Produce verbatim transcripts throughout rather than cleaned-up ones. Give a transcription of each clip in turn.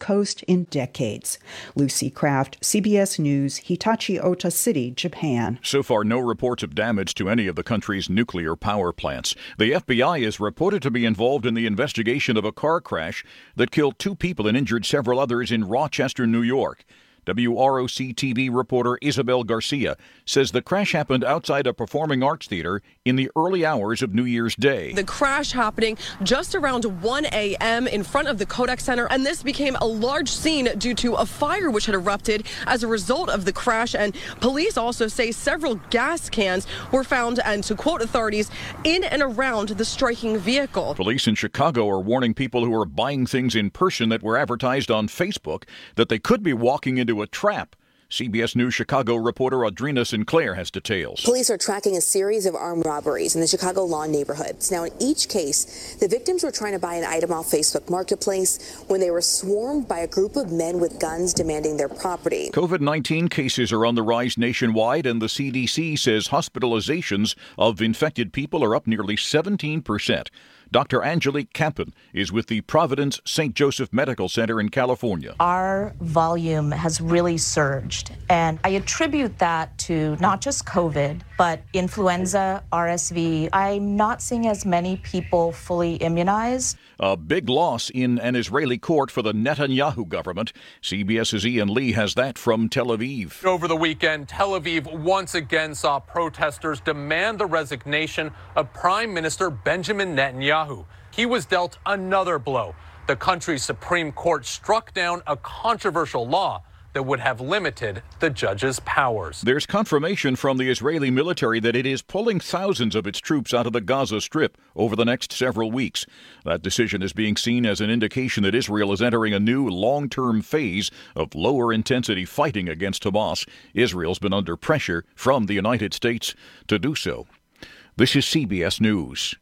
Coast in decades. Lucy Kraft, C B S News, Hitachi Ota City, Japan. So far, no reports of damage to any of the country's nuclear power plants. The F B I is reported to be involved in the investigation of a car crash that killed two people and injured several others in Rochester, New York. W R O C T V reporter Isabel Garcia says the crash happened outside a performing arts theater in the early hours of New Year's Day. The crash happening just around one a.m. in front of the Kodak Center, and this became a large scene due to a fire which had erupted as a result of the crash. And police also say several gas cans were found, and to quote authorities, in and around the striking vehicle. Police in Chicago are warning people who are buying things in person that were advertised on Facebook that they could be walking into a trap. C B S News Chicago reporter Audrina Sinclair has details. Police are tracking a series of armed robberies in the Chicago Lawn neighborhoods. Now, in each case, the victims were trying to buy an item off Facebook Marketplace when they were swarmed by a group of men with guns demanding their property. COVID nineteen cases are on the rise nationwide, and the C D C says hospitalizations of infected people are up nearly seventeen percent. Doctor Angelique Campen is with the Providence Saint Joseph Medical Center in California. Our volume has really surged, and I attribute that to not just COVID, but influenza, R S V. I'm not seeing as many people fully immunized. A big loss in an Israeli court for the Netanyahu government. CBS's Ian Lee has that from Tel Aviv. Over the weekend, Tel Aviv once again saw protesters demand the resignation of Prime Minister Benjamin Netanyahu. He was dealt another blow. The country's Supreme Court struck down a controversial law that would have limited the judge's powers. There's confirmation from the Israeli military that it is pulling thousands of its troops out of the Gaza Strip over the next several weeks. That decision is being seen as an indication that Israel is entering a new long-term phase of lower-intensity fighting against Hamas. Israel's been under pressure from the United States to do so. This is C B S News.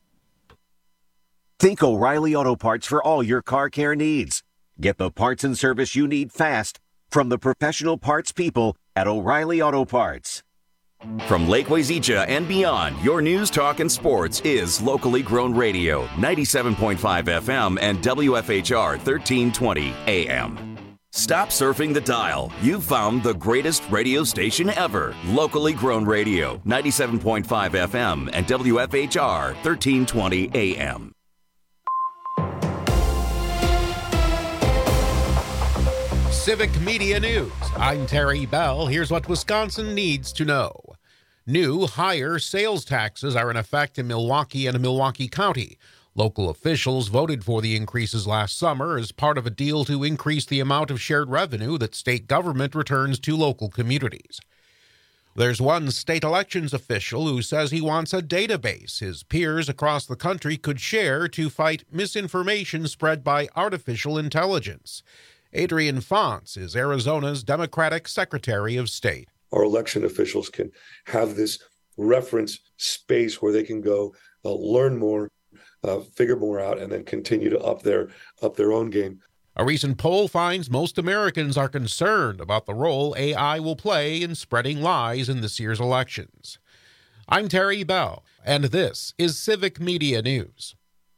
Think O'Reilly Auto Parts for all your car care needs. Get the parts and service you need fast from the professional parts people at O'Reilly Auto Parts. From Lake Wazeecha and beyond, your news, talk, and sports is locally grown radio, ninety-seven point five F M and W F H R thirteen twenty A M. Stop surfing the dial. You've found the greatest radio station ever. Locally grown radio, ninety-seven point five F M and W F H R thirteen twenty A M. Civic Media News. I'm Terry Bell. Here's what Wisconsin needs to know. New, higher sales taxes are in effect in Milwaukee and Milwaukee County. Local officials voted for the increases last summer as part of a deal to increase the amount of shared revenue that state government returns to local communities. There's one state elections official who says he wants a database his peers across the country could share to fight misinformation spread by artificial intelligence. Adrian Fonts is Arizona's Democratic Secretary of State. Our election officials can have this reference space where they can go uh, learn more, uh, figure more out, and then continue to up their up their own game. A recent poll finds most Americans are concerned about the role A I will play in spreading lies in this year's elections. I'm Terry Bell, and this is Civic Media News.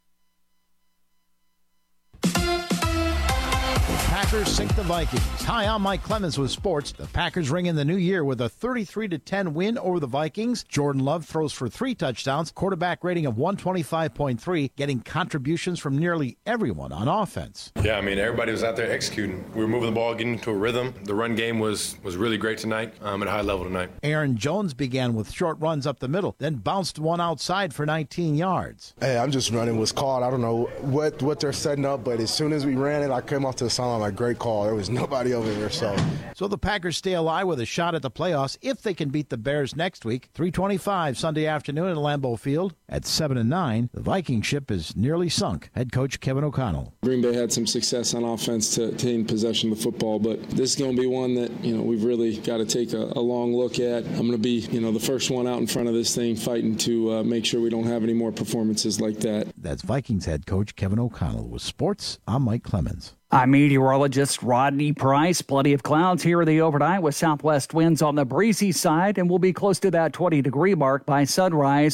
Packers sink the Vikings. Hi, I'm Mike Clemens with sports. The Packers ring in the new year with a thirty-three to ten win over the Vikings. Jordan Love throws for three touchdowns, quarterback rating of one twenty-five point three, getting contributions from nearly everyone on offense. Yeah, I mean, everybody was out there executing. We were moving the ball, getting into a rhythm. The run game was was really great tonight, um, at a high level tonight. Aaron Jones began with short runs up the middle, then bounced one outside for nineteen yards. Hey, I'm just running what's called. I don't know what, what they're setting up, but as soon as we ran it, I came off to the sideline like, great call. There was nobody over there, so. So the Packers stay alive with a shot at the playoffs if they can beat the Bears next week. three twenty-five Sunday afternoon at Lambeau Field. At seven and nine, the Viking ship is nearly sunk. Head coach Kevin O'Connell. Green Bay had some success on offense to obtain possession of the football, but this is going to be one that, you know, we've really got to take a, a long look at. I'm going to be, you know, the first one out in front of this thing fighting to uh, make sure we don't have any more performances like that. That's Vikings head coach Kevin O'Connell. With sports, I'm Mike Clemens. I'm meteorologist Rodney Price. Plenty of clouds here in the overnight with southwest winds on the breezy side, and we'll be close to that twenty degree mark by sunrise.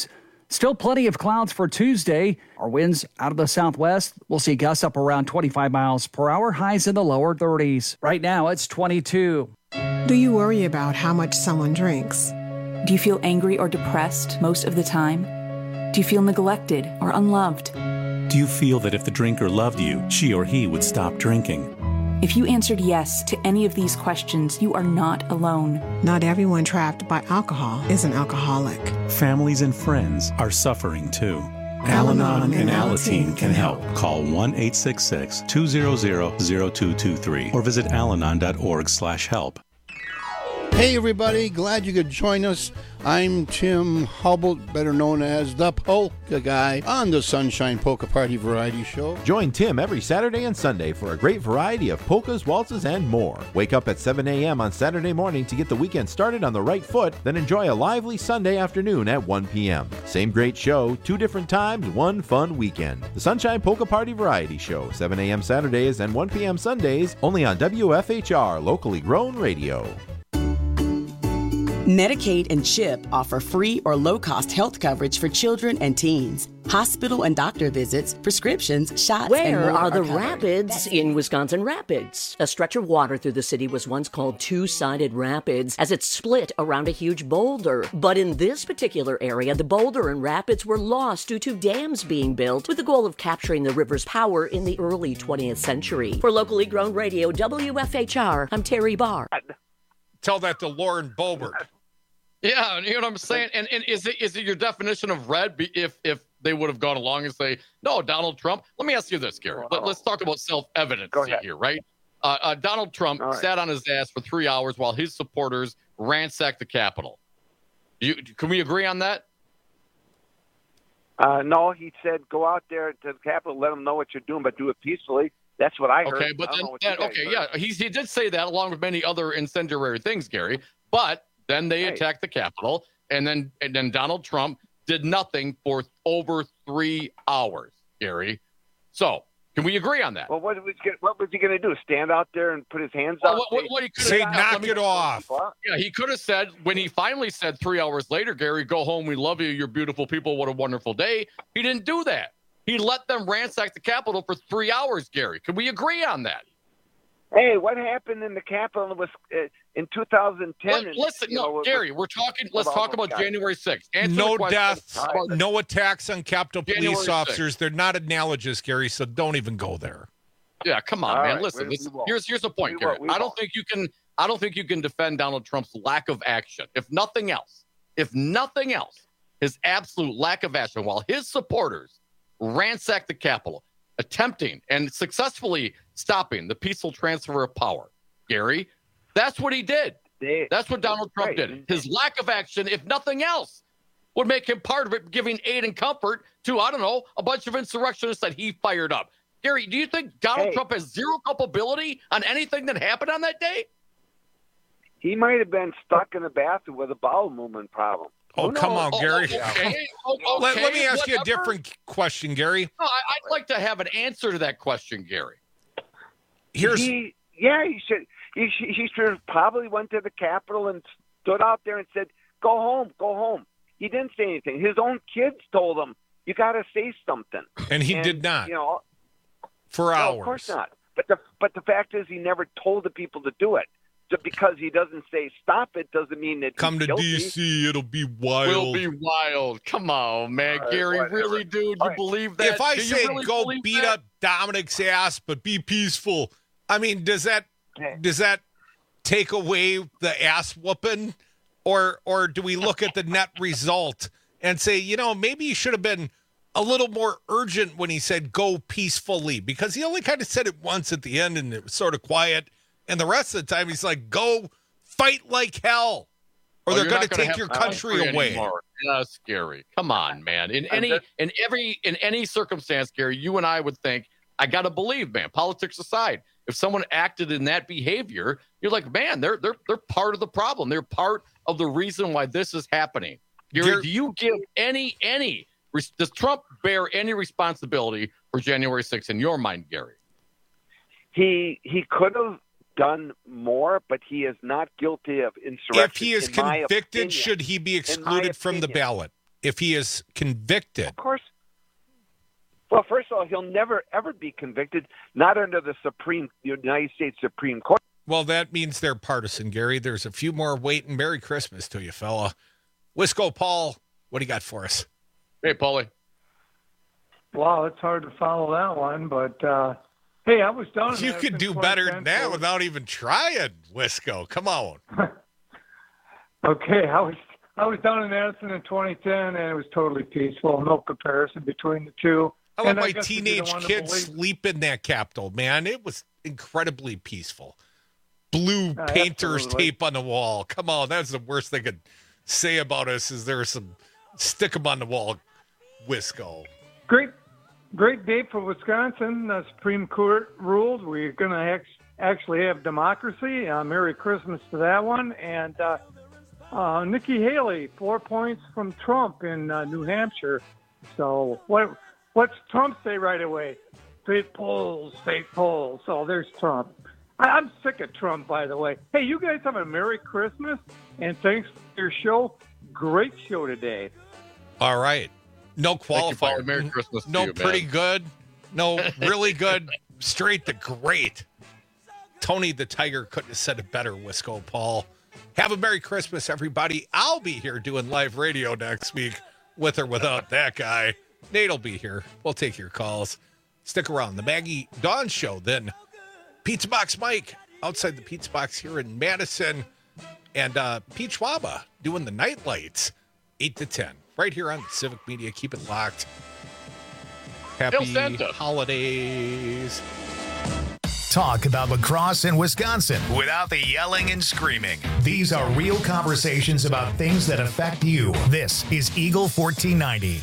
Still plenty of clouds for Tuesday. Our winds out of the southwest. We'll see gusts up around twenty-five miles per hour, highs in the lower thirties. Right now, it's twenty-two. Do you worry about how much someone drinks? Do you feel angry or depressed most of the time? Do you feel neglected or unloved? Do you feel that if the drinker loved you, she or he would stop drinking? If you answered yes to any of these questions, you are not alone. Not everyone trapped by alcohol is an alcoholic. Families and friends are suffering too. Al-Anon and Alateen can help. Call one eight six six, two hundred, zero two two three or visit alanon dot org slash help. Hey everybody, glad you could join us. I'm Tim Hubble, better known as the Polka Guy, on the Sunshine Polka Party Variety Show. Join Tim every Saturday and Sunday for a great variety of polkas, waltzes, and more. Wake up at seven a.m. on Saturday morning to get the weekend started on the right foot, then enjoy a lively Sunday afternoon at one p.m. Same great show, two different times, one fun weekend. The Sunshine Polka Party Variety Show, seven a.m. Saturdays and one p.m. Sundays, only on W F H R, locally grown radio. Medicaid and CHIP offer free or low-cost health coverage for children and teens. Hospital and doctor visits, prescriptions, shots, Where and more are the are rapids in Wisconsin Rapids? A stretch of water through the city was once called Two-Sided Rapids as it split around a huge boulder. But in this particular area, the boulder and rapids were lost due to dams being built with the goal of capturing the river's power in the early twentieth century. For locally grown radio W F H R, I'm Terry Barr. Tell that to Lauren Boebert. Yeah, you know what I'm saying? And and is it is it your definition of red be- if if they would have gone along and say, no, Donald Trump? Let me ask you this, Gary. Let, let's talk about self-evidence here, right? Uh, uh, Donald Trump right. sat on his ass for three hours while his supporters ransacked the Capitol. You, can we agree on that? Uh, no, he said, go out there to the Capitol, let them know what you're doing, but do it peacefully. That's what I heard. Okay, but then, then okay, heard. yeah, he, he did say that along with many other incendiary things, Gary. But then they right. attacked the Capitol, and then and then Donald Trump did nothing for over three hours, Gary. So can we agree on that? Well, what was he, what was he going to do? Stand out there and put his hands well, up? What, what he say, knock it off. Yeah, he could have said, when he finally said three hours later, Gary, go home, we love you, you're beautiful people, what a wonderful day. He didn't do that. He let them ransack the Capitol for three hours, Gary. Can we agree on that? Hey, what happened in the Capitol was uh, in two thousand ten? Let, listen, and, no, know, Gary, we're talking. Let's talk about guys. January sixth. Answer no deaths, about, no attacks on Capitol January police officers. sixth. They're not analogous, Gary. So don't even go there. Yeah, come on, All man. Right, listen, we, this, we here's here's the point, we Gary. won't, I don't won't. think you can. I don't think you can defend Donald Trump's lack of action. If nothing else, if nothing else, his absolute lack of action while his supporters ransacked the Capitol, attempting and successfully stopping the peaceful transfer of power. Gary, that's what he did. That's what Donald Trump did. His lack of action, if nothing else, would make him part of it, giving aid and comfort to, I don't know, a bunch of insurrectionists that he fired up. Gary, do you think Donald hey. Trump has zero culpability on anything that happened on that day? He might have been stuck in the bathroom with a bowel movement problem. Oh, come on, oh, Gary. Okay. okay, let, let me ask whatever. you a different question, Gary. No, I, I'd like to have an answer to that question, Gary. Here's he, yeah, he should. He, he should have probably went to the Capitol and stood out there and said, "Go home, go home." He didn't say anything. His own kids told him, "You got to say something," and he and, did not. You know, for hours. No, of course not. But the but the fact is, he never told the people to do it. Just because he doesn't say stop it doesn't mean that come he's to guilty. D C. It'll be wild. Will be wild. Come on, man, right, Gary. whatever. Really, dude, you right. believe that? If I Do say really go beat that? up Dominic's ass, but be peaceful, I mean, does that does that take away the ass whooping, or or do we look at the net result and say, you know, maybe he should have been a little more urgent when he said go peacefully, because he only kind of said it once at the end and it was sort of quiet, and the rest of the time he's like, go fight like hell, or oh, they're going to gonna take your country away. That's scary. Come on, man. In any just, in every in any circumstance, Gary, you and I would think, I got to believe, man, politics aside, if someone acted in that behavior, you're like, man, they're they're they're part of the problem. They're part of the reason why this is happening. Gary, Gary do you give any any does Trump bear any responsibility for January sixth in your mind, Gary? He he could have done more, but he is not guilty of insurrection. If he is convicted, should he be excluded from the ballot? if he is convicted. Of course. Well, first of all, he'll never, ever be convicted, not under the Supreme United States Supreme Court. Well, that means they're partisan, Gary. There's a few more waiting. Merry Christmas to you, fella. Wisco Paul, what do you got for us? Hey, Paulie. Wow, it's hard to follow that one, but uh, hey, I was down in You could do better than that so... without even trying, Wisco. Come on. Okay, I was I was down in Addison in twenty ten, and it was totally peaceful. No comparison between the two. I let and my I teenage kids sleep in that Capitol, man. It was incredibly peaceful. Blue uh, painter's absolutely. tape on the wall. Come on, that's the worst they could say about us is there some stick 'em on the wall, Wisco. Great, great day for Wisconsin. The Supreme Court ruled we're going to ex- actually have democracy. Uh, Merry Christmas to that one. And uh, uh, Nikki Haley, four points from Trump in uh, New Hampshire. So what? What's Trump say right away? Fake polls, fake polls. So there's Trump. I- I'm sick of Trump, by the way. Hey, you guys have a Merry Christmas, and thanks for your show. Great show today. All right. No qualifier. You, Merry Christmas to no you, pretty man. good. No really good. Straight to great. Tony the Tiger couldn't have said it better, Wisco Paul. Have a Merry Christmas, everybody. I'll be here doing live radio next week with or without that guy. Nate'll be here. We'll take your calls. Stick around. The Maggie Dawn Show, then Pizza Box Mike outside the Pizza Box here in Madison, and uh, Pete Schwaba doing the night lights, eight to ten, right here on Civic Media. Keep it locked. Happy holidays. Talk about lacrosse in Wisconsin without the yelling and screaming. These are real conversations about things that affect you. This is Eagle fourteen ninety.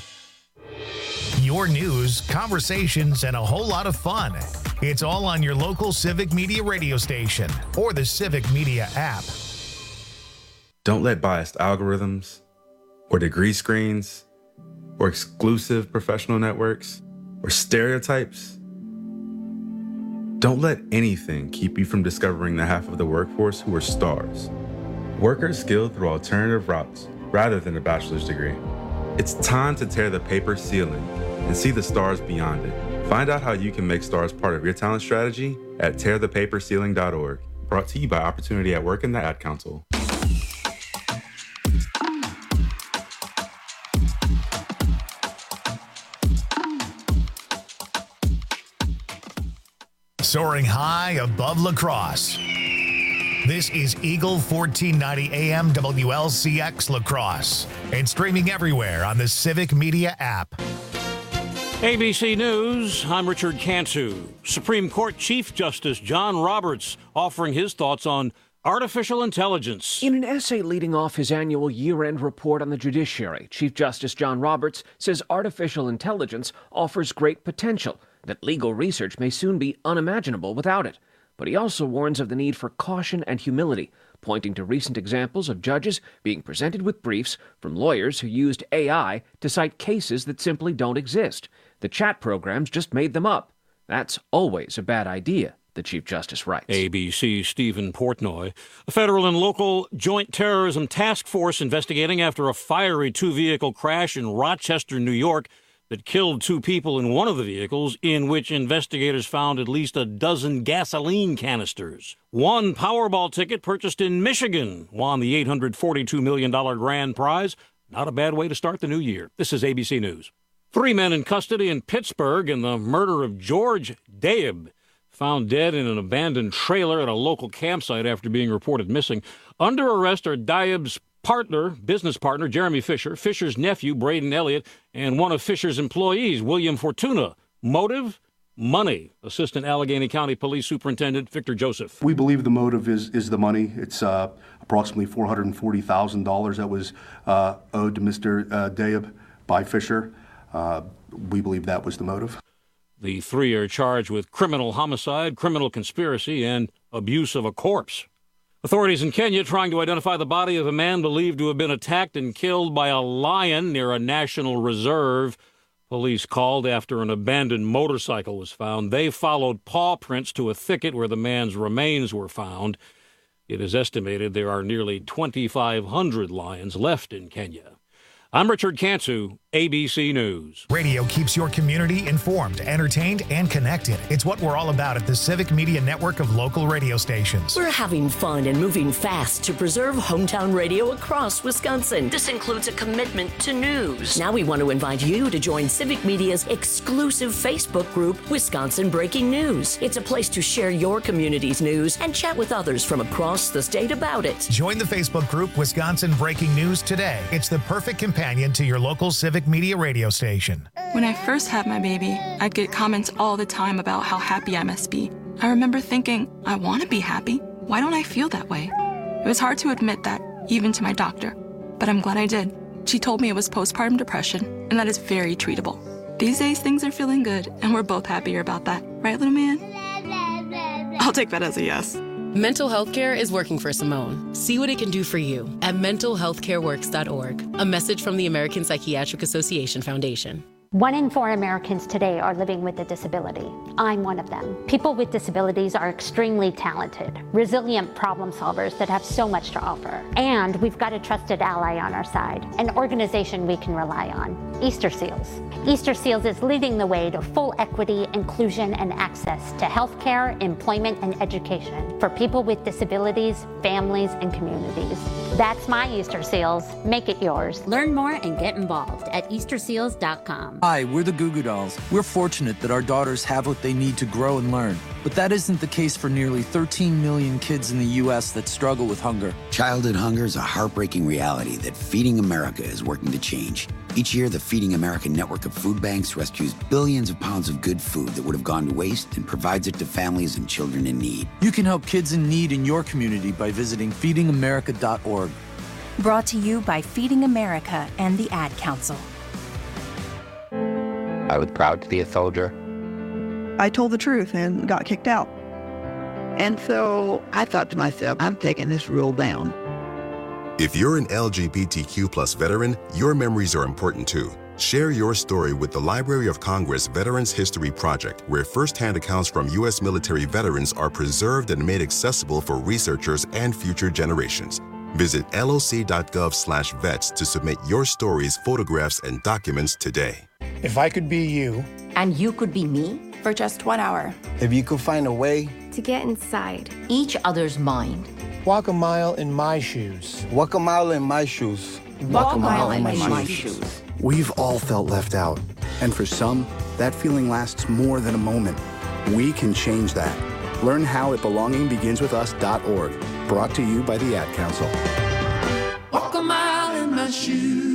Your news, conversations, and a whole lot of fun. It's all on your local Civic Media radio station or the Civic Media app. Don't let biased algorithms or degree screens or exclusive professional networks or stereotypes. Don't let anything keep you from discovering the half of the workforce who are stars. Workers skilled through alternative routes rather than a bachelor's degree. It's time to tear the paper ceiling and see the stars beyond it. Find out how you can make stars part of your talent strategy at tear the paper ceiling dot org. Brought to you by Opportunity at Work and the Ad Council. Soaring high above lacrosse. This is Eagle fourteen ninety A M W L C X Lacrosse and streaming everywhere on the Civic Media app. A B C News, I'm Richard Cantu. Supreme Court Chief Justice John Roberts offering his thoughts on artificial intelligence. In an essay leading off his annual year-end report on the judiciary, Chief Justice John Roberts says artificial intelligence offers great potential, that legal research may soon be unimaginable without it. But he also warns of the need for caution and humility, pointing to recent examples of judges being presented with briefs from lawyers who used A I to cite cases that simply don't exist. The chat programs just made them up. That's always a bad idea, the Chief Justice writes. A B C's Stephen Portnoy. A federal and local joint terrorism task force investigating after a fiery two-vehicle crash in Rochester, New York, that killed two people in one of the vehicles, in which investigators found at least a dozen gasoline canisters. One Powerball ticket purchased in Michigan won the eight hundred forty-two million dollars grand prize. Not a bad way to start the new year. This is A B C News. Three men in custody in Pittsburgh in the murder of George Daib, found dead in an abandoned trailer at a local campsite after being reported missing. Under arrest are Daib's partner, business partner, Jeremy Fisher, Fisher's nephew, Braden Elliott, and one of Fisher's employees, William Fortuna. Motive? Money. Assistant Allegheny County Police Superintendent Victor Joseph. We believe the motive is is the money. It's uh, approximately four hundred forty thousand dollars that was uh, owed to Mister Uh, Daib by Fisher. Uh, we believe that was the motive. The three are charged with criminal homicide, criminal conspiracy, and abuse of a corpse. Authorities in Kenya trying to identify the body of a man believed to have been attacked and killed by a lion near a national reserve. Police called after an abandoned motorcycle was found. They followed paw prints to a thicket where the man's remains were found. It is estimated there are nearly twenty-five hundred lions left in Kenya. I'm Richard Cantu, A B C News. Radio keeps your community informed, entertained, and connected. It's what we're all about at the Civic Media Network of local radio stations. We're having fun and moving fast to preserve hometown radio across Wisconsin. This includes a commitment to news. Now we want to invite you to join Civic Media's exclusive Facebook group, Wisconsin Breaking News. It's a place to share your community's news and chat with others from across the state about it. Join the Facebook group, Wisconsin Breaking News, today. It's the perfect companion to your local Civic Media radio station. When I first had my baby, I'd get comments all the time about how happy I must be. I remember thinking, I want to be happy. Why don't I feel that way? It was hard to admit that, even to my doctor, but I'm glad I did. She told me it was postpartum depression, and that is very treatable. These days, things are feeling good, and we're both happier about that. Right, little man? I'll take that as a yes. Mental health care is working for Simone. See what it can do for you at mental health care works dot org. A message from the American Psychiatric Association Foundation. One in four Americans today are living with a disability. I'm one of them. People with disabilities are extremely talented, resilient problem solvers that have so much to offer. And we've got a trusted ally on our side, an organization we can rely on, Easter Seals. Easter Seals is leading the way to full equity, inclusion, and access to healthcare, employment, and education for people with disabilities, families, and communities. That's my Easter Seals. Make it yours. Learn more and get involved at easter seals dot com. Hi, we're the Goo Goo Dolls. We're fortunate that our daughters have what they need to grow and learn. But that isn't the case for nearly thirteen million kids in the U S that struggle with hunger. Childhood hunger is a heartbreaking reality that Feeding America is working to change. Each year, the Feeding America network of food banks rescues billions of pounds of good food that would have gone to waste and provides it to families and children in need. You can help kids in need in your community by visiting feeding america dot org. Brought to you by Feeding America and the Ad Council. I was proud to be a soldier. I told the truth and got kicked out. And so I thought to myself, I'm taking this rule down. If you're an L G B T Q plus veteran, your memories are important too. Share your story with the Library of Congress Veterans History Project, where firsthand accounts from U S military veterans are preserved and made accessible for researchers and future generations. Visit L O C dot gov slash vets to submit your stories, photographs, and documents today. If I could be you, and you could be me, for just one hour. If you could find a way to get inside each other's mind. Walk a mile in my shoes. Walk a mile in my shoes. Walk, Walk a mile, mile in my, in my shoes. shoes. We've all felt left out. And for some, that feeling lasts more than a moment. We can change that. Learn how at belonging begins with us dot org. Brought to you by the Ad Council. Walk a mile in my shoes.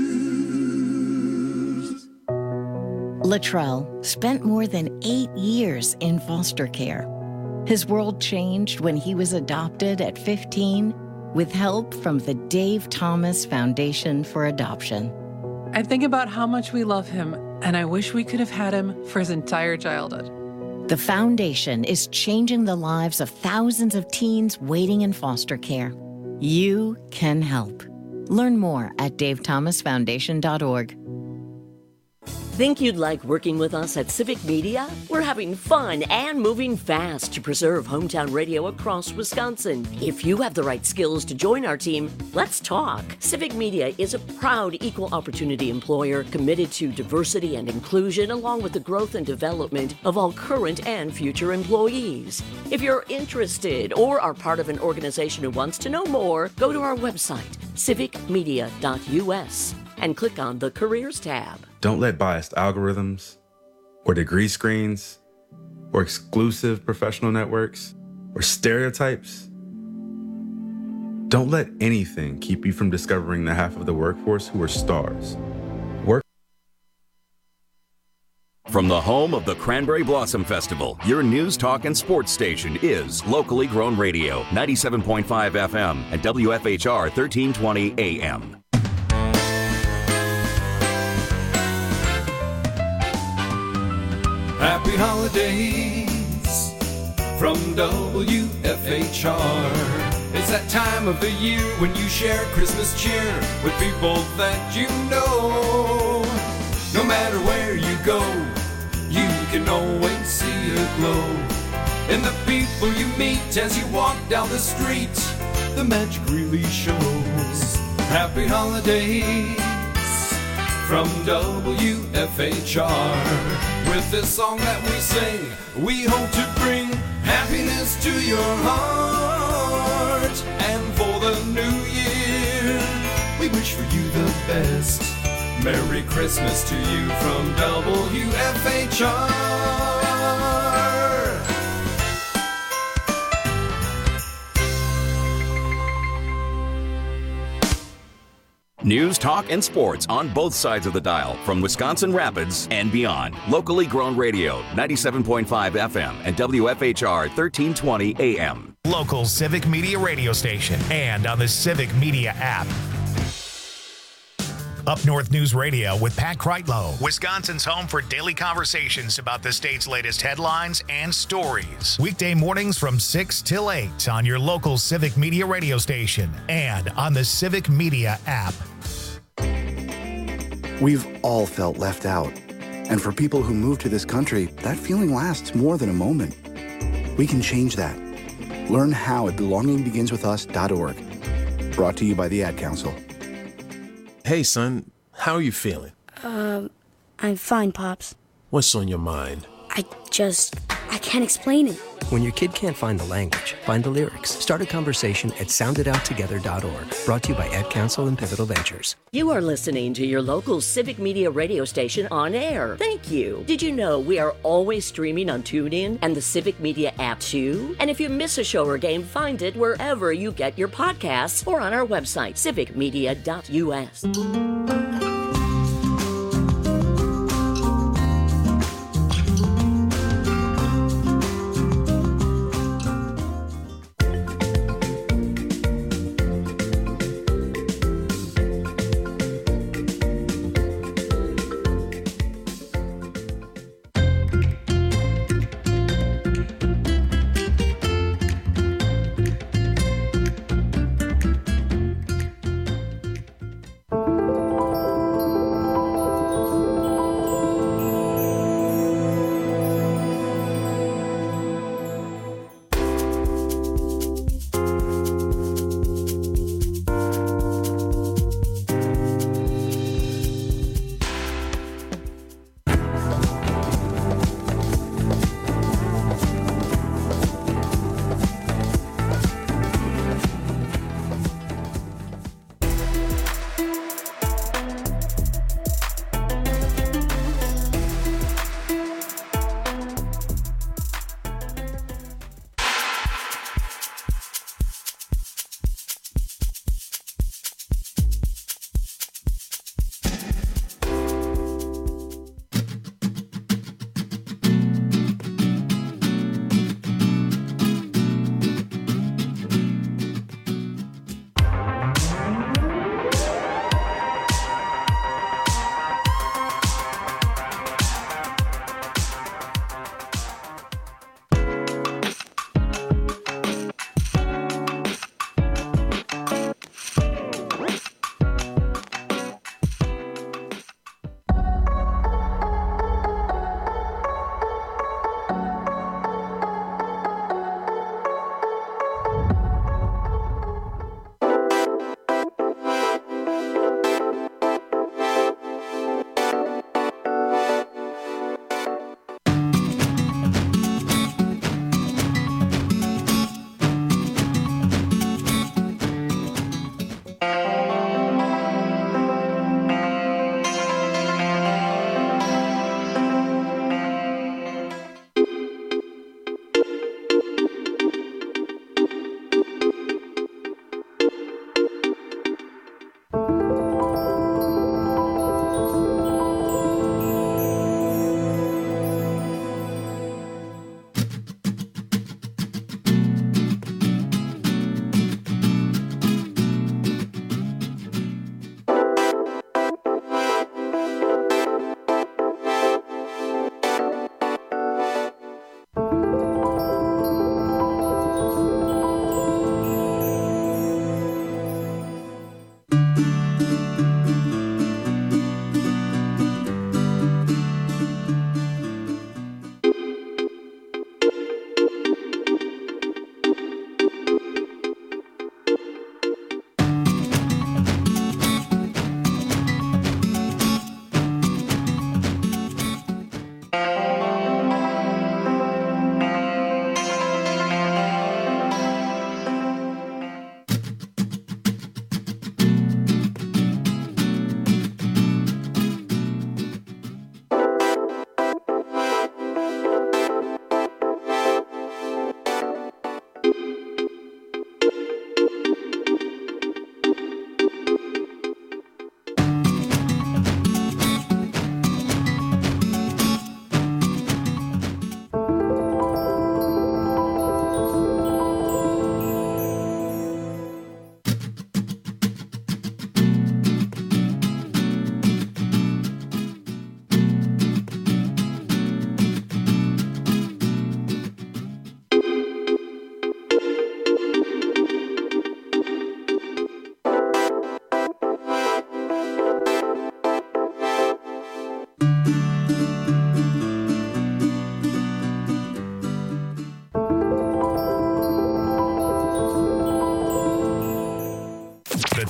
Latrell spent more than eight years in foster care. His world changed when he was adopted at fifteen with help from the Dave Thomas Foundation for Adoption. I think about how much we love him, and I wish we could have had him for his entire childhood. The foundation is changing the lives of thousands of teens waiting in foster care. You can help. Learn more at dave thomas foundation dot org. Think you'd like working with us at Civic Media? We're having fun and moving fast to preserve hometown radio across Wisconsin. If you have the right skills to join our team, let's talk. Civic Media is a proud equal opportunity employer committed to diversity and inclusion, along with the growth and development of all current and future employees. If you're interested or are part of an organization who wants to know more, go to our website, civic media dot u s, and click on the Careers tab. Don't let biased algorithms or degree screens or exclusive professional networks or stereotypes. Don't let anything keep you from discovering the half of the workforce who are stars. Work. From the home of the Cranberry Blossom Festival, your news, talk, and sports station is Locally Grown Radio, ninety-seven point five F M and W F H R thirteen twenty A M. Happy holidays from W F H R. It's that time of the year when you share Christmas cheer with people that you know. No matter where you go, you can always see a glow. And the people you meet as you walk down the street, the magic really shows. Happy holidays from W F H R. With this song that we sing, we hope to bring happiness to your heart. And for the new year, we wish for you the best. Merry Christmas to you from W F H R. News, talk, and sports on both sides of the dial from Wisconsin Rapids and beyond. Locally grown radio, ninety-seven point five F M and W F H R thirteen twenty A M. Local Civic Media radio station and on the Civic Media app. Up North News Radio with Pat Kreitlow, Wisconsin's home for daily conversations about the state's latest headlines and stories. Weekday mornings from six till eight on your local Civic Media radio station and on the Civic Media app. We've all felt left out. And for people who move to this country, that feeling lasts more than a moment. We can change that. Learn how at belonging begins with us dot org. Brought to you by the Ad Council. Hey, son, how are you feeling? Um, I'm fine, Pops. What's on your mind? I just, I can't explain it. When your kid can't find the language, find the lyrics. Start a conversation at sound it out together dot org. Brought to you by Ad Council and Pivotal Ventures. You are listening to your local Civic Media radio station on air. Thank you. Did you know we are always streaming on TuneIn and the Civic Media app too? And if you miss a show or game, find it wherever you get your podcasts or on our website, civic media dot U S.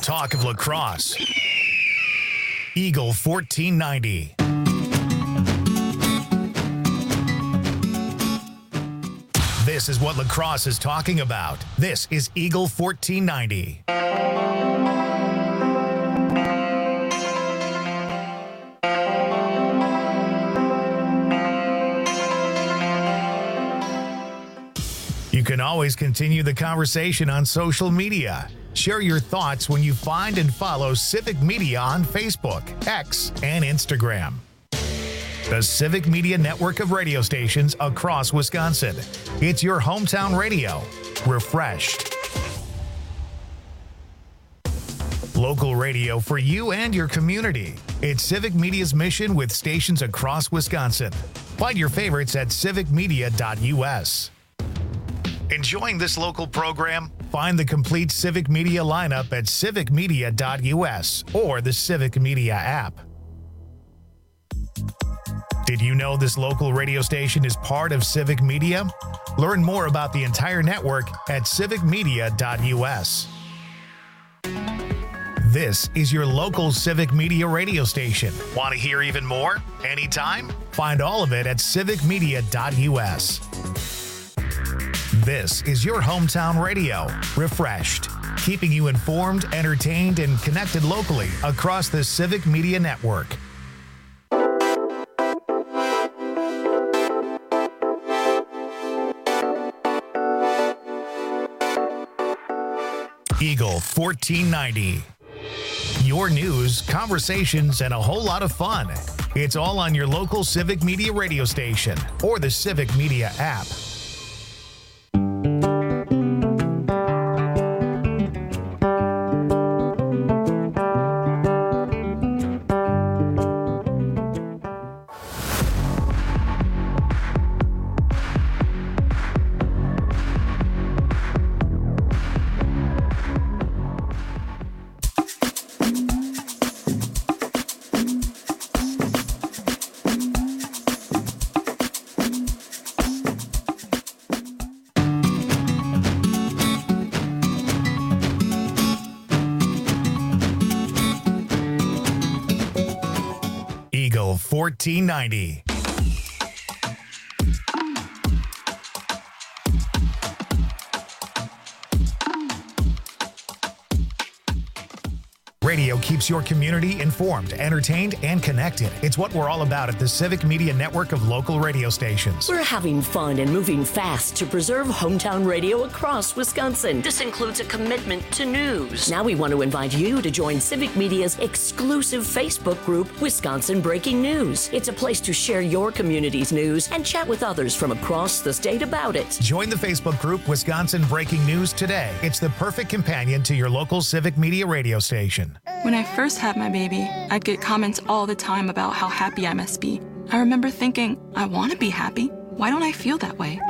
talk of lacrosse. Eagle fourteen ninety. This is what lacrosse is talking about. This is Eagle fourteen ninety. You can always continue the conversation on social media. Share your thoughts when you find and follow Civic Media on Facebook, X, and Instagram. The Civic Media network of radio stations across Wisconsin. It's your hometown radio, refreshed. Local radio for you and your community. It's Civic Media's mission with stations across Wisconsin. Find your favorites at civic media dot u s. Enjoying this local program? Find the complete Civic Media lineup at civic media dot u s or the Civic Media app. Did you know this local radio station is part of Civic Media? Learn more about the entire network at civic media dot u s. This is your local Civic Media radio station. Want to hear even more? Anytime? Find all of it at civic media dot u s. This is your hometown radio, refreshed, keeping you informed, entertained, and connected locally across the Civic Media network. Eagle fourteen ninety. Your news, conversations, and a whole lot of fun. It's all on your local Civic Media radio station or the Civic Media app. fourteen ninety. Radio keeps your community informed, entertained, and connected. It's what we're all about at the Civic Media network of local radio stations. We're having fun and moving fast to preserve hometown radio across Wisconsin. This includes a commitment to news. Now we want to invite you to join Civic Media's exclusive Facebook group, Wisconsin Breaking News. It's a place to share your community's news and chat with others from across the state about it. Join the Facebook group Wisconsin Breaking News today. It's the perfect companion to your local Civic Media radio station. When I first had my baby, I'd get comments all the time about how happy I must be. I remember thinking, I want to be happy. Why don't I feel that way?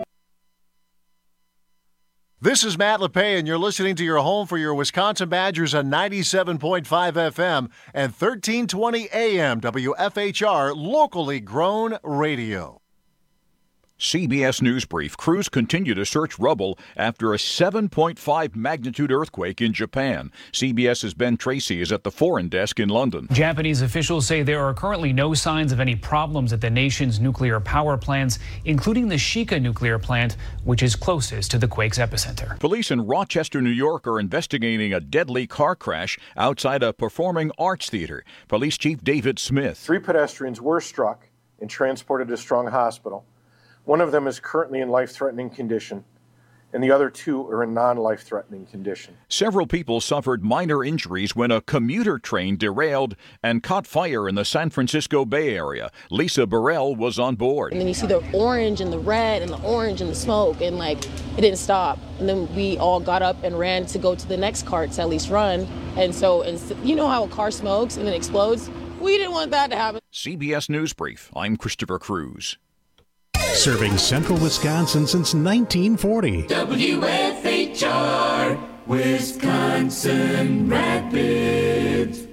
This is Matt LePay, and you're listening to your home for your Wisconsin Badgers on ninety-seven point five F M and thirteen twenty A M W F H R, locally grown radio. C B S News Brief. Crews continue to search rubble after a seven point five magnitude earthquake in Japan. CBS's Ben Tracy is at the foreign desk in London. Japanese officials say there are currently no signs of any problems at the nation's nuclear power plants, including the Shika nuclear plant, which is closest to the quake's epicenter. Police in Rochester, New York are investigating a deadly car crash outside a performing arts theater. Police Chief David Smith. Three pedestrians were struck and transported to Strong Hospital. One of them is currently in life-threatening condition, and the other two are in non-life-threatening condition. Several people suffered minor injuries when a commuter train derailed and caught fire in the San Francisco Bay Area. Lisa Burrell was on board. And then you see the orange and the red and the orange and the smoke, and like it didn't stop. And then we all got up and ran to go to the next car to at least run. And so, and you know how a car smokes and then explodes? We didn't want that to happen. C B S News Brief. I'm Christopher Cruz. Serving central Wisconsin since nineteen forty. W F H R, Wisconsin Rapids.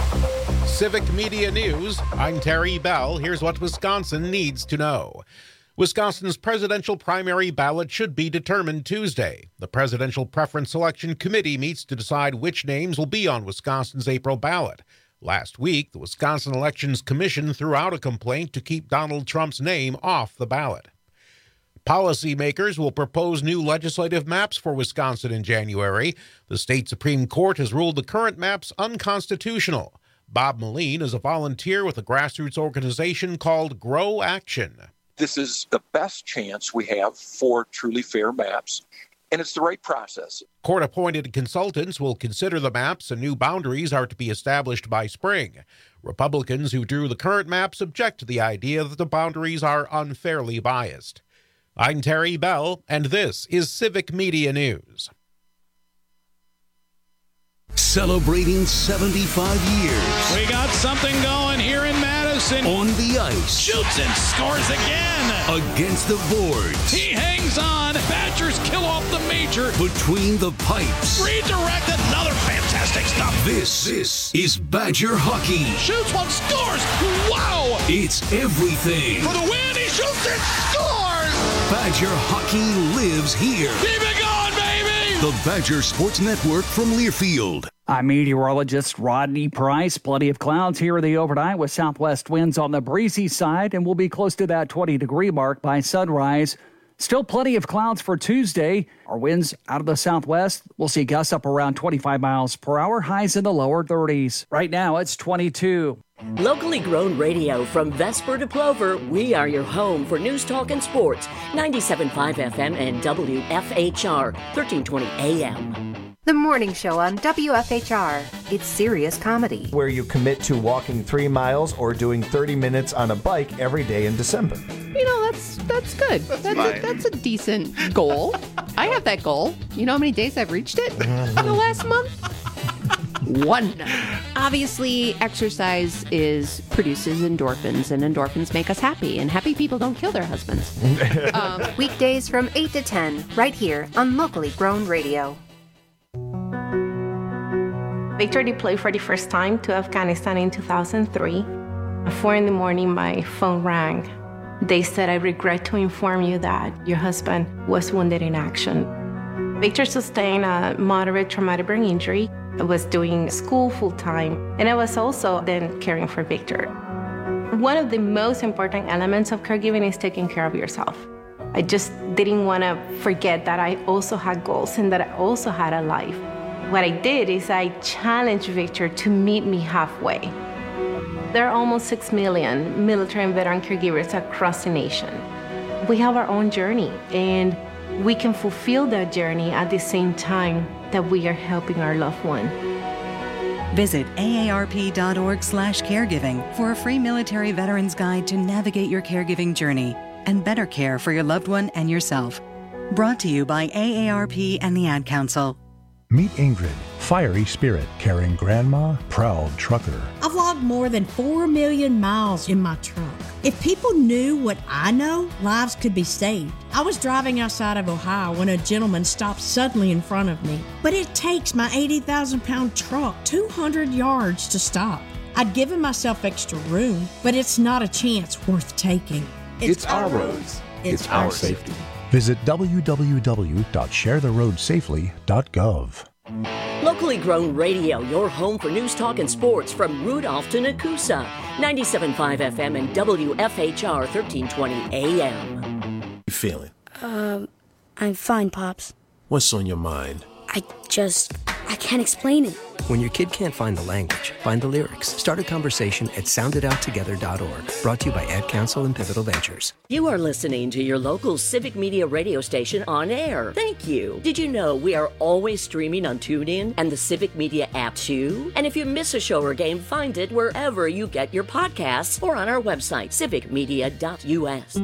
Civic Media News, I'm Terry Bell. Here's what Wisconsin needs to know. Wisconsin's presidential primary ballot should be determined Tuesday. The Presidential Preference Selection Committee meets to decide which names will be on Wisconsin's April ballot. Last week, the Wisconsin Elections Commission threw out a complaint to keep Donald Trump's name off the ballot. Policymakers will propose new legislative maps for Wisconsin in January. The state Supreme Court has ruled the current maps unconstitutional. Bob Moline is a volunteer with a grassroots organization called Grow Action. This is the best chance we have for truly fair maps, and it's the right process. Court-appointed consultants will consider the maps, and new boundaries are to be established by spring. Republicans who drew the current maps object to the idea that the boundaries are unfairly biased. I'm Terry Bell, and this is Civic Media News. Celebrating seventy-five years. We got something going here in Madison. On the ice. Shoots and scores again. Against the boards. He hangs on. Badgers kill off the major. Between the pipes. Redirect, another fantastic stop. This, this is Badger hockey. Shoots one, scores. Wow. It's everything. For the win, he shoots and scores. Badger hockey lives here. Keep it going, baby. The Badger Sports Network from Learfield. I'm meteorologist Rodney Price. Plenty of clouds here in the overnight with southwest winds on the breezy side, and we'll be close to that twenty degree mark by sunrise. Still plenty of clouds for Tuesday. Our winds out of the southwest. We'll see gusts up around twenty-five miles per hour, highs in the lower thirties. Right now, it's twenty-two. Locally grown radio from Vesper to Plover, we are your home for news, talk, and sports. ninety-seven point five F M and W F H R, thirteen twenty A M. The morning show on W F H R. It's serious comedy. Where you commit to walking three miles or doing thirty minutes on a bike every day in December. You know, that's that's good. That's, that's, a, that's a decent goal. I have that goal. You know how many days I've reached it? The last month? One. Obviously, exercise is produces endorphins, and endorphins make us happy, and happy people don't kill their husbands. um, Weekdays from eight to ten, right here on Locally Grown Radio. Victor deployed for the first time to Afghanistan in two thousand three. At four in the morning, my phone rang. They said, "I regret to inform you that your husband was wounded in action." Victor sustained a moderate traumatic brain injury. I was doing school full-time, and I was also then caring for Victor. One of the most important elements of caregiving is taking care of yourself. I just didn't want to forget that I also had goals and that I also had a life. What I did is I challenged Victor to meet me halfway. There are almost six million military and veteran caregivers across the nation. We have our own journey, and we can fulfill that journey at the same time that we are helping our loved one. Visit A A R P dot org slash caregiving for a free military veterans guide to navigate your caregiving journey and better care for your loved one and yourself. Brought to you by A A R P and the Ad Council. Meet Ingrid, fiery spirit, caring grandma, proud trucker. I've logged more than four million miles in my truck. If people knew what I know, lives could be saved. I was driving outside of Ohio when a gentleman stopped suddenly in front of me. But it takes my eighty thousand pound truck two hundred yards to stop. I'd given myself extra room, but it's not a chance worth taking. It's, it's our roads. It's, it's our safety. Visit w w w dot share the road safely dot gov. Locally grown radio, your home for news, talk, and sports from Rudolph to Nakusa. ninety-seven point five F M and W F H R, thirteen twenty A M. You feeling? Um, I'm fine, Pops. What's on your mind? I just, I can't explain it. When your kid can't find the language, find the lyrics. Start a conversation at sound it out together dot org. Brought to you by Ad Council and Pivotal Ventures. You are listening to your local Civic Media radio station on air. Thank you. Did you know we are always streaming on TuneIn and the Civic Media app too? And if you miss a show or game, find it wherever you get your podcasts or on our website, civic media dot U S.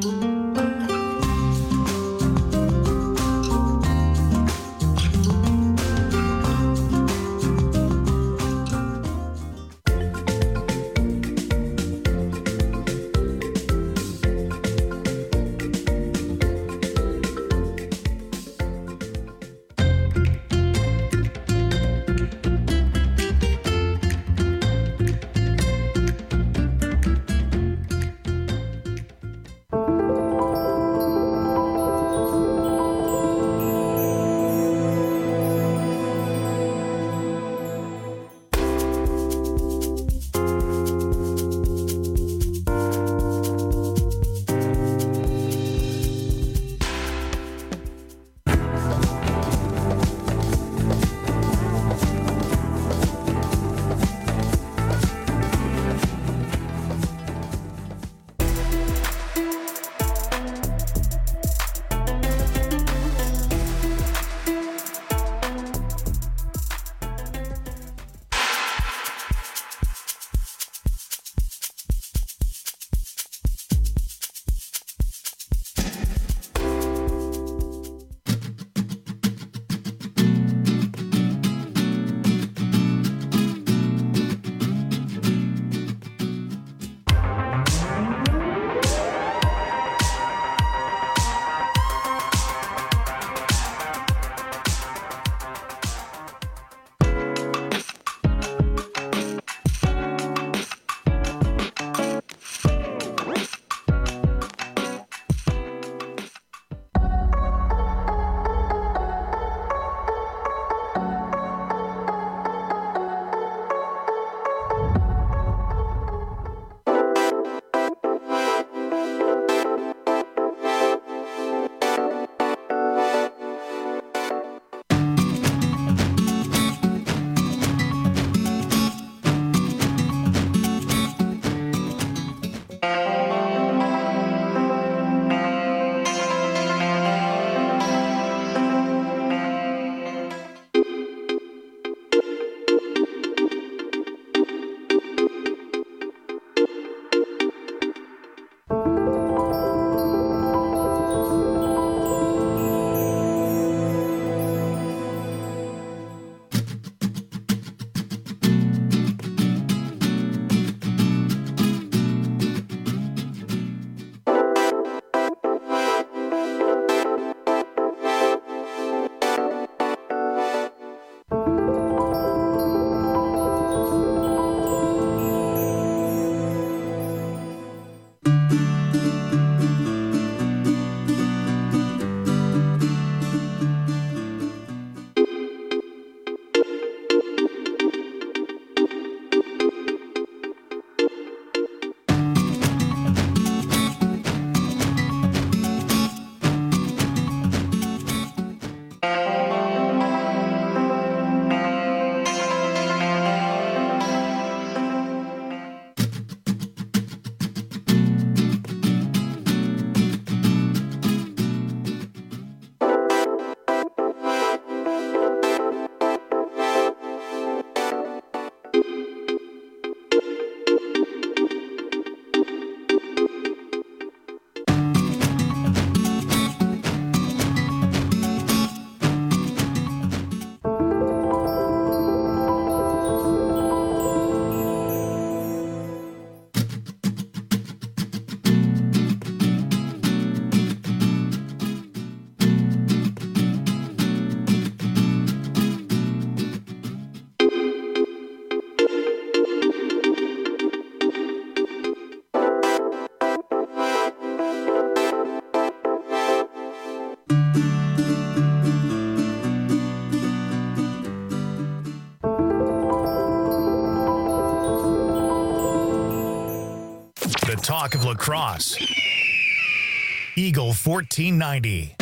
of La Crosse. Eagle fourteen ninety.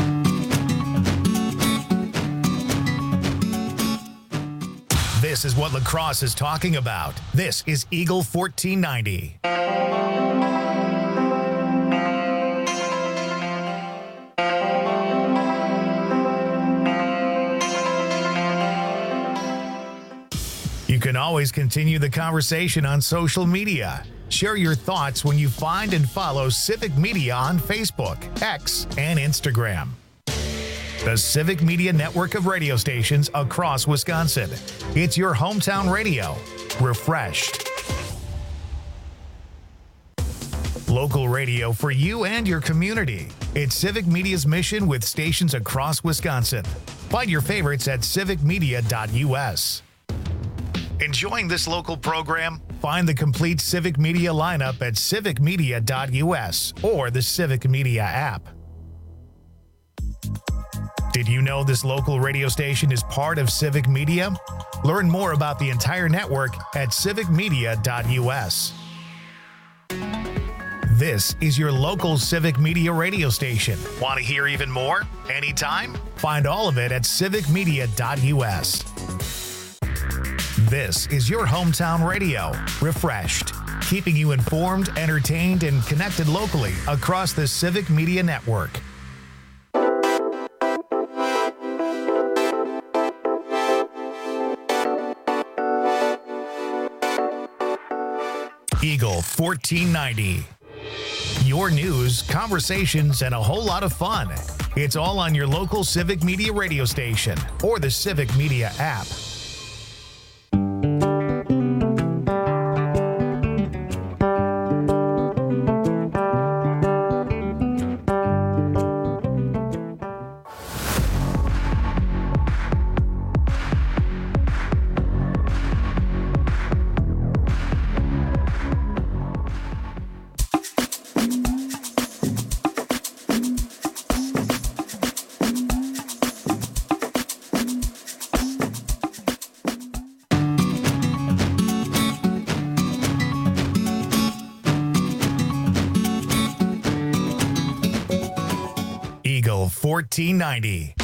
This is what La Crosse is talking about. This is Eagle fourteen ninety. You can always continue the conversation on social media. Share your thoughts when you find and follow Civic Media on Facebook, X, and Instagram. The Civic Media network of radio stations across Wisconsin. It's your hometown radio, refreshed. Local radio for you and your community. It's Civic Media's mission with stations across Wisconsin. Find your favorites at civic media dot u s. Enjoying this local program? Find the complete Civic Media lineup at civic media dot u s or the Civic Media app. Did you know this local radio station is part of Civic Media? Learn more about the entire network at civic media dot u s. This is your local Civic Media radio station. Want to hear even more? Anytime? Find all of it at civic media dot u s. This is your hometown radio, refreshed, keeping you informed, entertained, and connected locally across the Civic Media network. Eagle fourteen ninety. Your news, conversations, and a whole lot of fun. It's all on your local Civic Media radio station or the Civic Media app. fourteen ninety.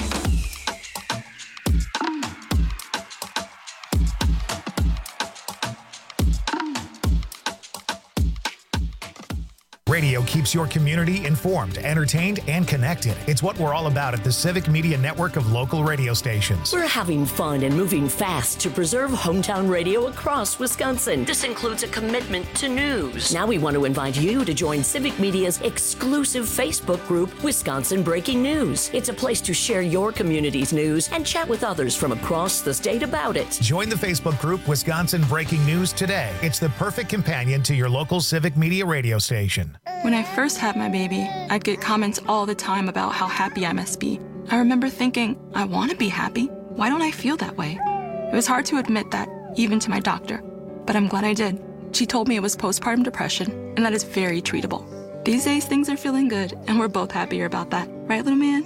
Radio keeps your community informed, entertained, and connected. It's what we're all about at the Civic Media network of local radio stations. We're having fun and moving fast to preserve hometown radio across Wisconsin. This includes a commitment to news. Now we want to invite you to join Civic Media's exclusive Facebook group, Wisconsin Breaking News. It's a place to share your community's news and chat with others from across the state about it. Join the Facebook group, Wisconsin Breaking News, today. It's the perfect companion to your local Civic Media radio station. When I first had my baby, I'd get comments all the time about how happy I must be. I remember thinking, I want to be happy. Why don't I feel that way? It was hard to admit that, even to my doctor. But I'm glad I did. She told me it was postpartum depression, and that is very treatable. These days, things are feeling good, and we're both happier about that. Right, little man?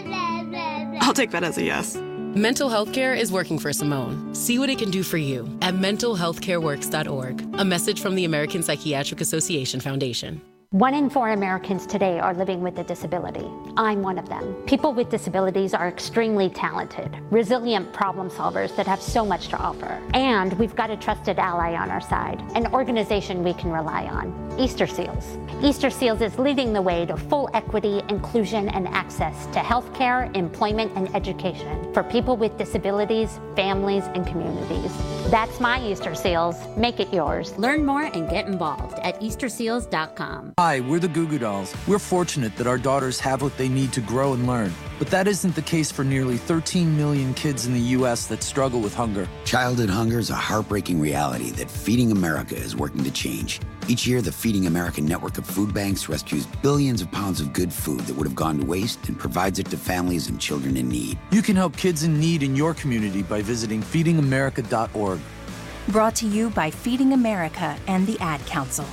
I'll take that as a yes. Mental health care is working for Simone. See what it can do for you at mental health care works dot org. A message from the American Psychiatric Association Foundation. One in four Americans today are living with a disability. I'm one of them. People with disabilities are extremely talented, resilient problem solvers that have so much to offer. And we've got a trusted ally on our side, an organization we can rely on, Easter Seals. Easter Seals is leading the way to full equity, inclusion, and access to healthcare, employment, and education for people with disabilities, families, and communities. That's my Easter Seals. Make it yours. Learn more and get involved at easter seals dot com. Hi, we're the Goo Goo Dolls. We're fortunate that our daughters have what they need to grow and learn. But that isn't the case for nearly thirteen million kids in the U S that struggle with hunger. Childhood hunger is a heartbreaking reality that Feeding America is working to change. Each year, the Feeding America network of food banks rescues billions of pounds of good food that would have gone to waste and provides it to families and children in need. You can help kids in need in your community by visiting feeding america dot org. Brought to you by Feeding America and the Ad Council.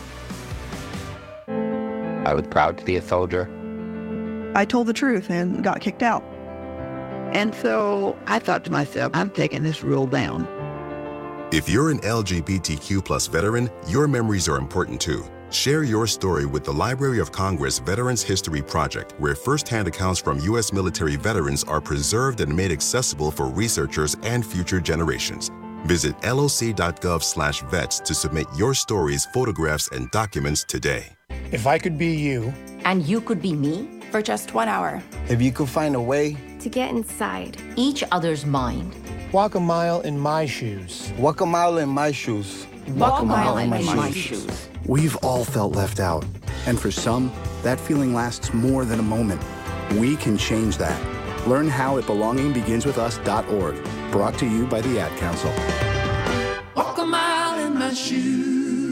I was proud to be a soldier. I told the truth and got kicked out. And so I thought to myself, I'm taking this rule down. If you're an L G B T Q plus veteran, your memories are important too. Share your story with the Library of Congress Veterans History Project, where firsthand accounts from U S military veterans are preserved and made accessible for researchers and future generations. Visit loc.gov slash vets to submit your stories, photographs, and documents today. If I could be you, And you could be me for just one hour. if you could find a way To get inside each other's mind. walk a mile in my shoes. Walk a mile in my shoes. Walk a mile in my shoes. We've all felt left out. And for some, that feeling lasts more than a moment. We can change that. Learn how at belonging begins with us dot org. Brought to you by the Ad Council. Walk a mile in my shoes.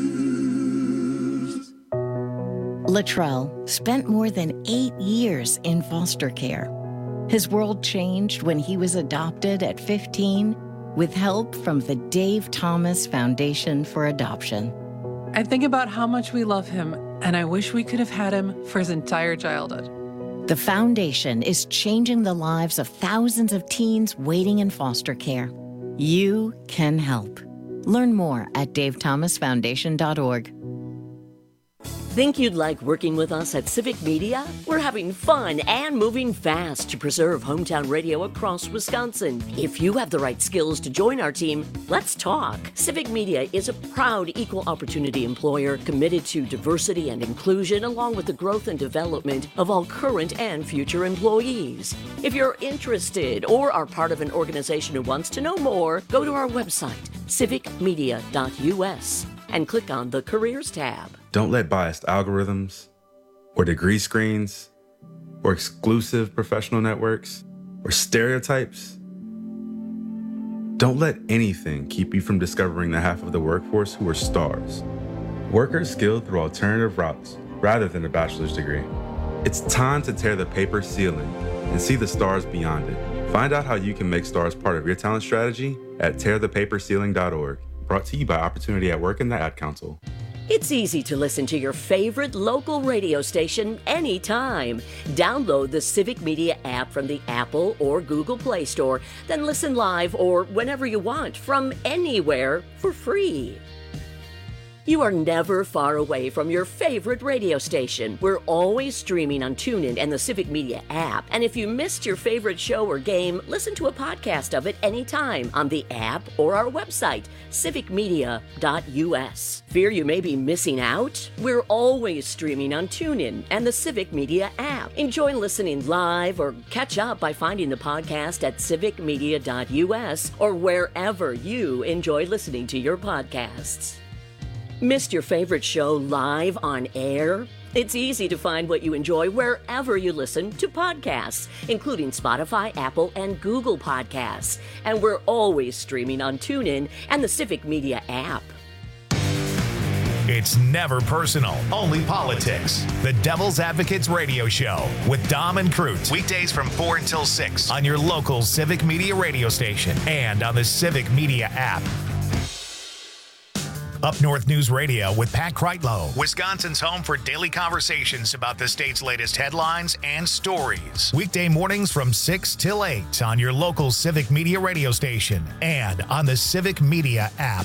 Latrell spent more than eight years in foster care. His world changed when he was adopted at fifteen with help from the Dave Thomas Foundation for Adoption. I think about how much we love him, and I wish we could have had him for his entire childhood. The foundation is changing the lives of thousands of teens waiting in foster care. You can help. Learn more at dave thomas foundation dot org. Think you'd like working with us at Civic Media? We're having fun and moving fast to preserve hometown radio across Wisconsin. If you have the right skills to join our team, let's talk. Civic Media is a proud equal opportunity employer committed to diversity and inclusion, along with the growth and development of all current and future employees. If you're interested or are part of an organization who wants to know more, go to our website, civic media dot u s, and click on the Careers tab. Don't let biased algorithms or degree screens or exclusive professional networks or stereotypes. Don't let anything keep you from discovering the half of the workforce who are stars. Workers skilled through alternative routes rather than a bachelor's degree. It's time to tear the paper ceiling and see the stars beyond it. Find out how you can make stars part of your talent strategy at tear the paper ceiling dot org. Brought to you by Opportunity at Work and the Ad Council. It's easy to listen to your favorite local radio station anytime. Download the Civic Media app from the Apple or Google Play Store, then listen live or whenever you want from anywhere for free. You are never far away from your favorite radio station. We're always streaming on TuneIn and the Civic Media app. And if you missed your favorite show or game, listen to a podcast of it anytime on the app or our website, civic media dot u s. Fear you may be missing out? We're always streaming on TuneIn and the Civic Media app. Enjoy listening live or catch up by finding the podcast at civic media dot u s or wherever you enjoy listening to your podcasts. Missed your favorite show live on air? It's easy to find what you enjoy wherever you listen to podcasts, including Spotify, Apple, and Google Podcasts. And we're always streaming on TuneIn and the Civic Media app. It's never personal, only politics. The Devil's Advocates Radio Show with Dom and Crute. Weekdays from four until six on your local Civic Media radio station and on the Civic Media app. Up North News Radio with Pat Kreitlow, Wisconsin's home for daily conversations about the state's latest headlines and stories. Weekday mornings from six till eight on your local Civic Media radio station and on the Civic Media app.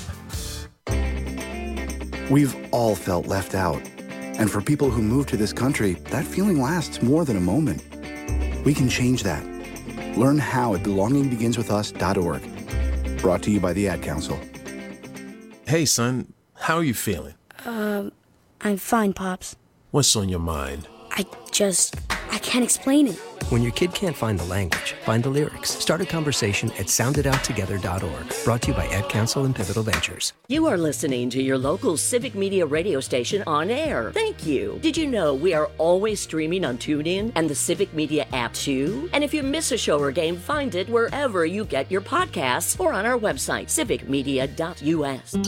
We've all felt left out. And for people who move to this country, that feeling lasts more than a moment. We can change that. Learn how at belonging begins with us dot org. Brought to you by the Ad Council. Hey, son, how are you feeling? Um, I'm fine, Pops. What's on your mind? I just, I can't explain it. When your kid can't find the language, find the lyrics. Start a conversation at sound it out together dot org. Brought to you by Ad Council and Pivotal Ventures. You are listening to your local Civic Media radio station on air. Thank you. Did you know we are always streaming on TuneIn and the Civic Media app too? And if you miss a show or game, find it wherever you get your podcasts or on our website, civic media dot u s.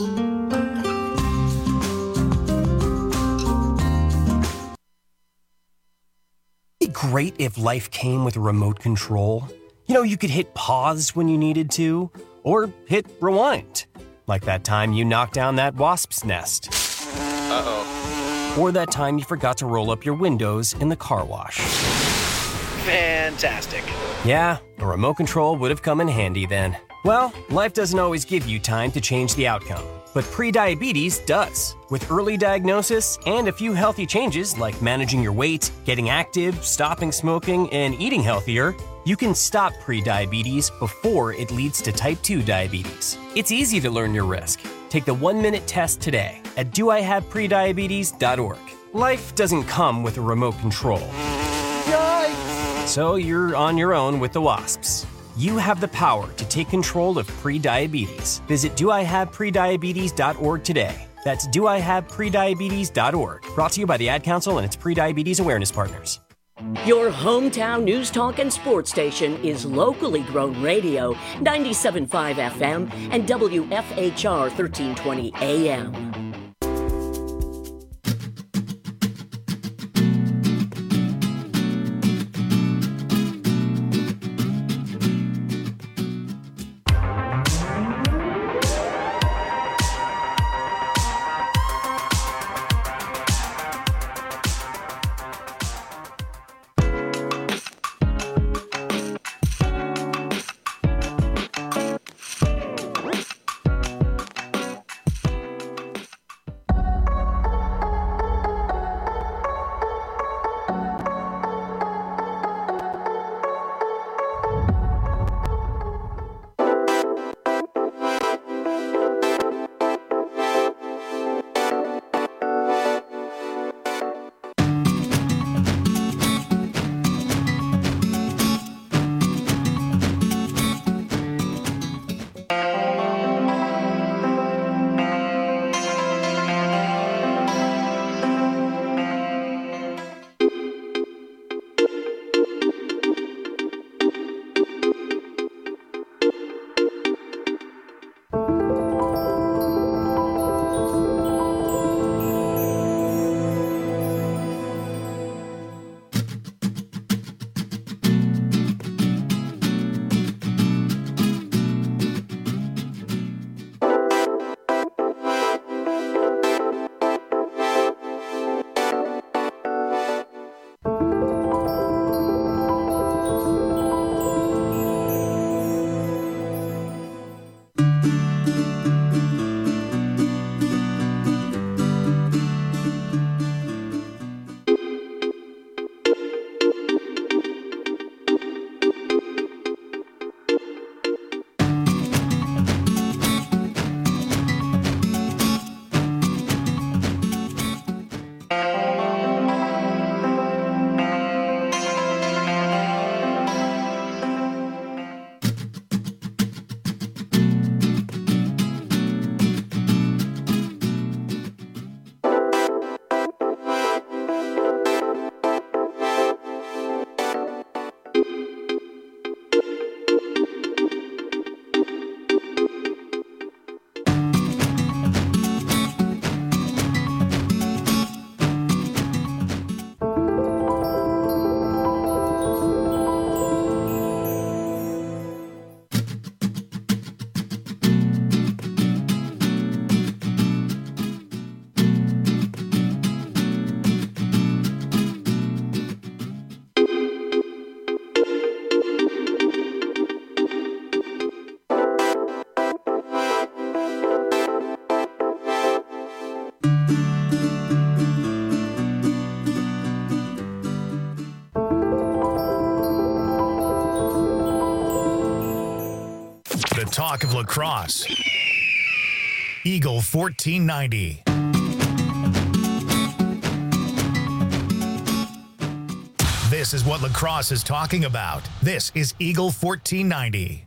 It'd be great if life came with a remote control. You know, you could hit pause when you needed to, or hit rewind. Like that time you knocked down that wasp's nest. Uh-oh. Or that time you forgot to roll up your windows in the car wash. Fantastic. Yeah, a remote control would have come in handy then. Well, life doesn't always give you time to change the outcome. but prediabetes does. With early diagnosis and a few healthy changes like managing your weight, getting active, stopping smoking, and eating healthier, you can stop prediabetes before it leads to type two diabetes. It's easy to learn your risk. Take the one-minute test today at do I have prediabetes dot org. Life doesn't come with a remote control. Yikes! So you're on your own with the wasps. You have the power to take control of prediabetes. Visit do I have prediabetes dot org today. That's do I have prediabetes dot org. Brought to you by the Ad Council and its Prediabetes Awareness Partners. Your hometown news talk and sports station is locally grown radio, ninety-seven point five F M and W F H R thirteen twenty A M. Talk of lacrosse. Eagle fourteen ninety. This is what lacrosse is talking about. This is Eagle fourteen ninety.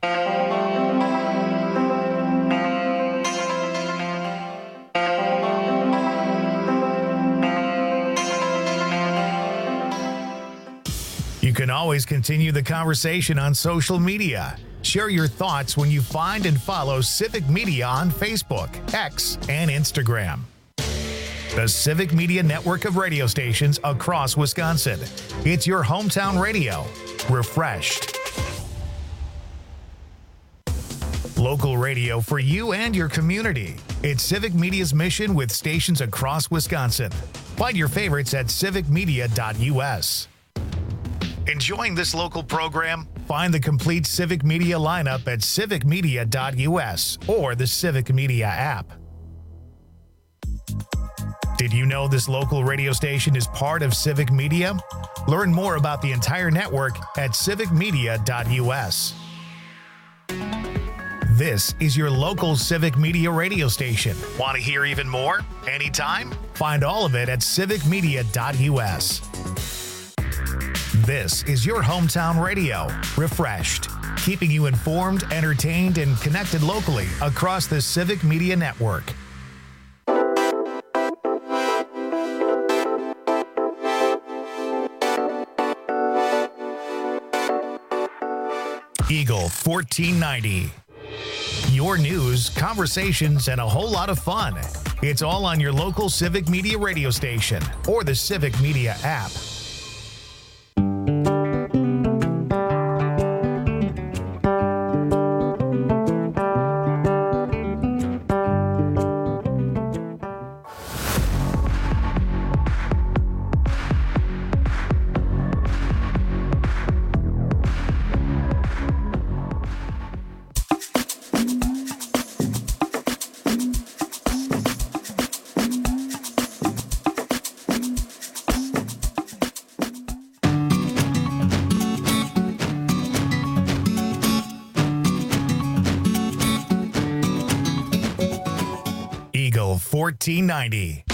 You can always continue the conversation on social media. Share your thoughts when you find and follow Civic Media on Facebook, X, and Instagram. The Civic Media network of radio stations across Wisconsin. It's your hometown radio, refreshed. Local radio for you and your community. It's Civic Media's mission with stations across Wisconsin. Find your favorites at civic media dot U S. Enjoying this local program? Find the complete Civic Media lineup at civic media dot U S or the Civic Media app. Did you know this local radio station is part of Civic Media? Learn more about the entire network at civic media dot U S. This is your local Civic Media radio station. Want to hear even more? Anytime? Find all of it at civic media dot U S. This is your hometown radio, refreshed, keeping you informed, entertained, and connected locally across the Civic Media Network. Eagle fourteen ninety. Your news, conversations, and a whole lot of fun. It's all on your local Civic Media radio station or the Civic Media app. fourteen ninety.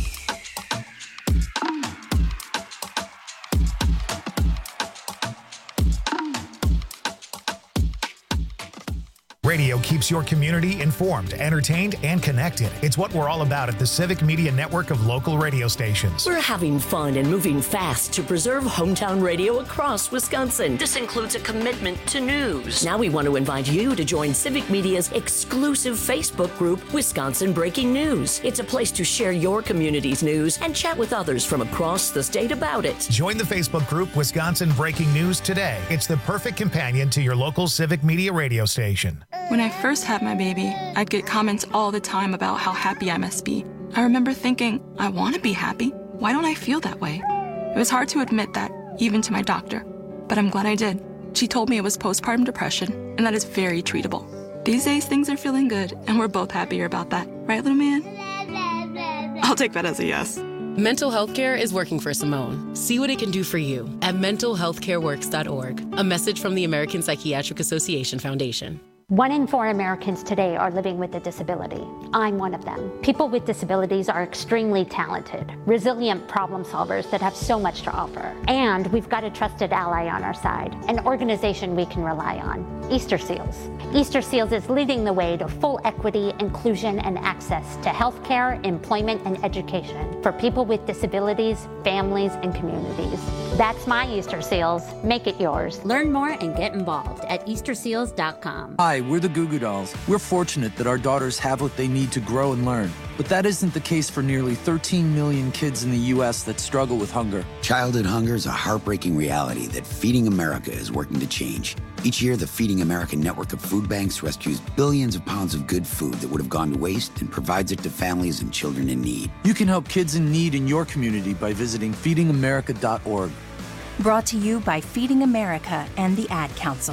Radio keeps your community informed, entertained, and connected. It's what we're all about at the Civic Media Network of local radio stations. We're having fun and moving fast to preserve hometown radio across Wisconsin. This includes a commitment to news. Now we want to invite you to join Civic Media's exclusive Facebook group, Wisconsin Breaking News. It's a place to share your community's news and chat with others from across the state about it. Join the Facebook group, Wisconsin Breaking News today. It's the perfect companion to your local Civic Media radio station. When I first had my baby, I'd get comments all the time about how happy I must be. I remember thinking, I want to be happy. Why don't I feel that way? It was hard to admit that, even to my doctor. But I'm glad I did. She told me it was postpartum depression, and that is very treatable. These days, things are feeling good, and we're both happier about that. Right, little man? I'll take that as a yes. Mental health care is working for Simone. See what it can do for you at mental health care works dot org. A message from the American Psychiatric Association Foundation. One in four Americans today are living with a disability. I'm one of them. People with disabilities are extremely talented, resilient problem solvers that have so much to offer. And we've got a trusted ally on our side, an organization we can rely on, Easter Seals. Easter Seals is leading the way to full equity, inclusion, and access to healthcare, employment, and education for people with disabilities, families, and communities. That's my Easter Seals. Make it yours. Learn more and get involved at easter seals dot com. Hi, we're the Goo Goo Dolls. We're fortunate that our daughters have what they need to grow and learn. But that isn't the case for nearly thirteen million kids in the U S that struggle with hunger. Childhood hunger is a heartbreaking reality that Feeding America is working to change. Each year, the Feeding America network of food banks rescues billions of pounds of good food that would have gone to waste and provides it to families and children in need. You can help kids in need in your community by visiting feeding america dot org. Brought to you by Feeding America and the Ad Council.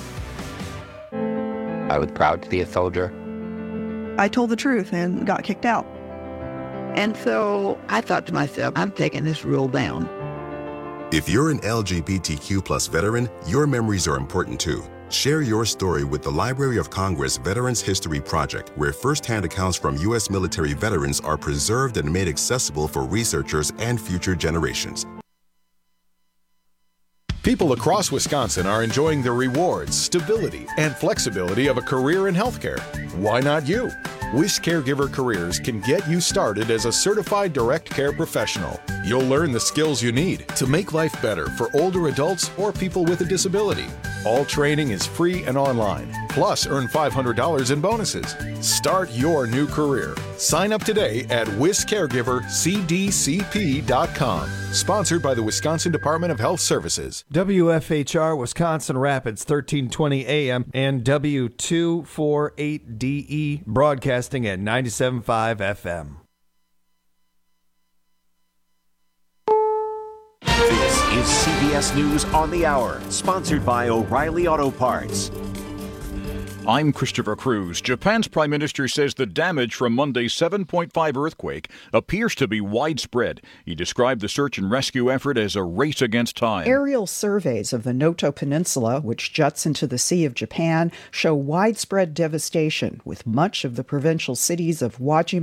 I was proud to be a soldier. I told the truth and got kicked out. And so I thought to myself, I'm taking this rule down. If you're an L G B T Q plus veteran, your memories are important too. Share your story with the Library of Congress Veterans History Project, where firsthand accounts from U S military veterans are preserved and made accessible for researchers and future generations. People across Wisconsin are enjoying the rewards, stability, and flexibility of a career in healthcare. Why not you? Wish Caregiver Careers can get you started as a certified direct care professional. You'll learn the skills you need to make life better for older adults or people with a disability. All training is free and online. Plus, earn five hundred dollars in bonuses. Start your new career. Sign up today at wis caregiver c d c p dot com. Sponsored by the Wisconsin Department of Health Services. W F H R Wisconsin Rapids, thirteen twenty A M and W two forty-eight D E, broadcasting at ninety-seven point five F M. This is C B S News on the Hour, sponsored by O'Reilly Auto Parts. I'm Christopher Cruz. Japan's prime minister says the damage from Monday's seven point five earthquake appears to be widespread. He described the search and rescue effort as a race against time. Aerial surveys of the Noto Peninsula, which juts into the Sea of Japan, show widespread devastation, with much of the provincial cities of Wajima